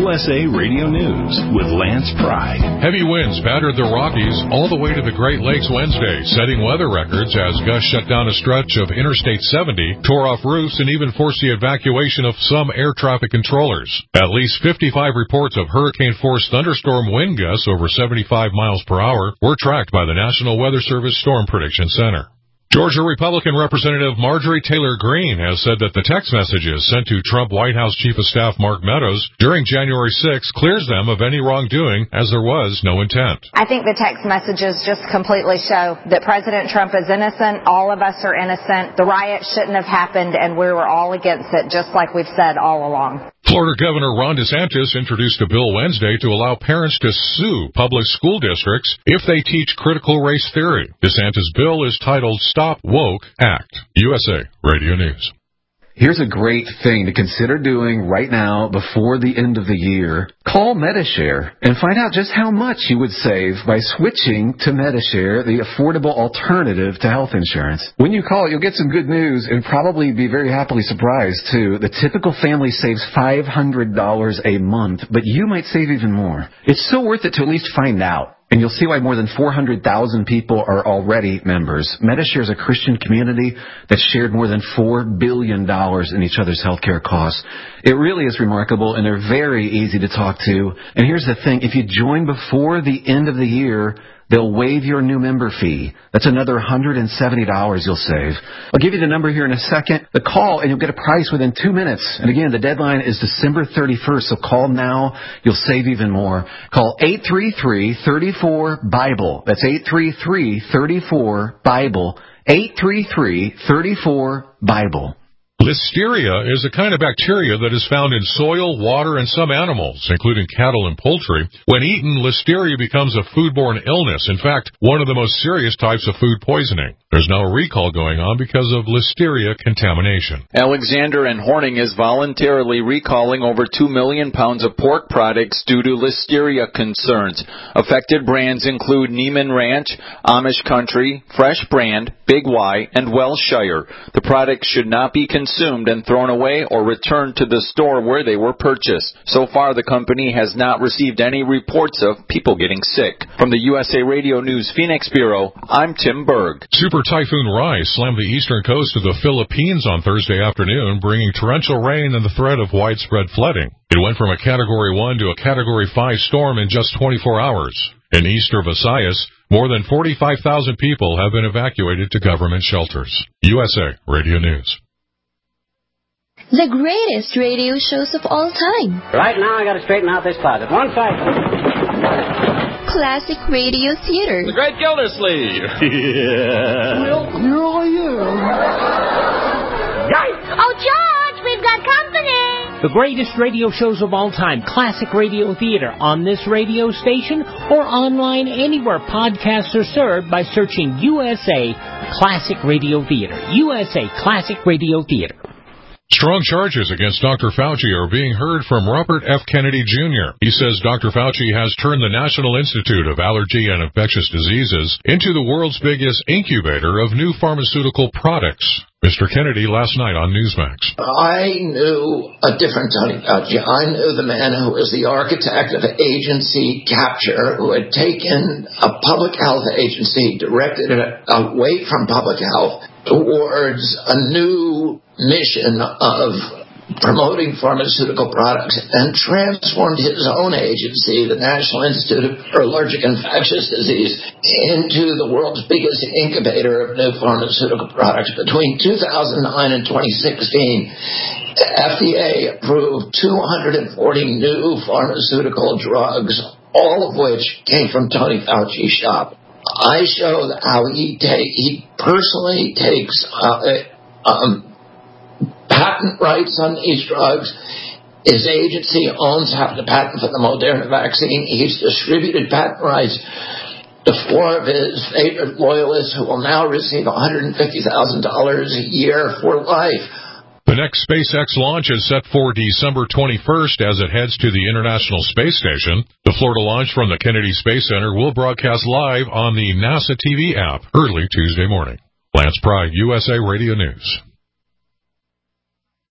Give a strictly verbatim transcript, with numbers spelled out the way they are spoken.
U S A Radio News with Lance Pry. Heavy winds battered the Rockies all the way to the Great Lakes Wednesday, setting weather records as gusts shut down a stretch of Interstate seventy, tore off roofs, and even forced the evacuation of some air traffic controllers. At least fifty-five reports of hurricane-force thunderstorm wind gusts over seventy-five miles per hour were tracked by the National Weather Service Storm Prediction Center. Georgia Republican Representative Marjorie Taylor Greene has said that the text messages sent to Trump White House Chief of Staff Mark Meadows during January sixth clears them of any wrongdoing, as there was no intent. I think the text messages just completely show that President Trump is innocent, all of us are innocent, the riot shouldn't have happened, and we were all against it, just like we've said all along. Florida Governor Ron DeSantis introduced a bill Wednesday to allow parents to sue public school districts if they teach critical race theory. DeSantis' bill is titled Stop Woke Act. U S A Radio News. Here's a great thing to consider doing right now before the end of the year. Call Medi-Share and find out just how much you would save by switching to Medi-Share, the affordable alternative to health insurance. When you call, you'll get some good news and probably be very happily surprised, too. The typical family saves five hundred dollars a month, but you might save even more. It's so worth it to at least find out. And you'll see why more than four hundred thousand people are already members. Medi-Share is a Christian community that shared more than four billion dollars in each other's healthcare costs. It really is remarkable, and they're very easy to talk to. And here's the thing. If you join before the end of the year, they'll waive your new member fee. That's another one hundred seventy dollars you'll save. I'll give you the number here in a second. The call, and you'll get a price within two minutes. And again, the deadline is December thirty-first, so call now. You'll save even more. Call eight three three, three four, BIBLE. That's eight three three, three four, BIBLE. eight three three, three four, BIBLE. Listeria is a kind of bacteria that is found in soil, water, and some animals, including cattle and poultry. When eaten, listeria becomes a foodborne illness. In fact, one of the most serious types of food poisoning. There's now a recall going on because of listeria contamination. Alexander and Horning is voluntarily recalling over two million pounds of pork products due to listeria concerns. Affected brands include Neiman Ranch, Amish Country, Fresh Brand, Big Y, and Welshire. The products should not be consumed and thrown away or returned to the store where they were purchased. So far, the company has not received any reports of people getting sick. From the U S A Radio News Phoenix Bureau, I'm Tim Berg. Super Typhoon Rai slammed the eastern coast of the Philippines on Thursday afternoon, bringing torrential rain and the threat of widespread flooding. It went from a Category one to a Category five storm in just twenty-four hours. In eastern Visayas, more than forty-five thousand people have been evacuated to government shelters. U S A Radio News. The greatest radio shows of all time. Right now, I got to straighten out this closet. One second. Classic Radio Theater. The Great Gildersleeve. Yeah. Well, here I am. Yikes! Oh, George, we've got company. The greatest radio shows of all time. Classic Radio Theater on this radio station or online anywhere podcasts are served by searching U S A Classic Radio Theater. U S A Classic Radio Theater. Strong charges against Doctor Fauci are being heard from Robert F. Kennedy, Junior He says Doctor Fauci has turned the National Institute of Allergy and Infectious Diseases into the world's biggest incubator of new pharmaceutical products. Mister Kennedy last night on Newsmax. I knew a different Tony Fauci. I knew the man who was the architect of agency capture, who had taken a public health agency, directed it away from public health towards a new mission of promoting pharmaceutical products, and transformed his own agency, the National Institute for Allergic and Infectious Disease, into the world's biggest incubator of new pharmaceutical products. Between two thousand nine and twenty sixteen, the F D A approved two hundred forty new pharmaceutical drugs, all of which came from Tony Fauci's shop. I showed how he take, he personally takes uh, um, patent rights on these drugs. His agency owns half the patent for the Moderna vaccine. He's distributed patent rights to four of his favorite loyalists who will now receive one hundred fifty thousand dollars a year for life. The next SpaceX launch is set for December twenty-first as it heads to the International Space Station. The Florida launch from the Kennedy Space Center will broadcast live on the NASA T V app early Tuesday morning. Lance Pry, U S A Radio News.